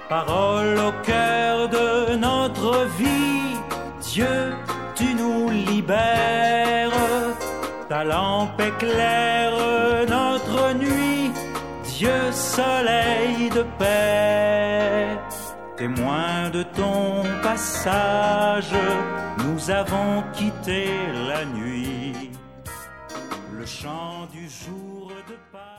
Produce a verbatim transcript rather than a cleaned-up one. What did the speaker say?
Parole au cœur de notre vie, Dieu, tu nous libères. Ta lampe éclaire notre nuit, Dieu, soleil de paix. Témoin de ton passage, nous avons quitté la nuit. Le chant du jour de Pâques.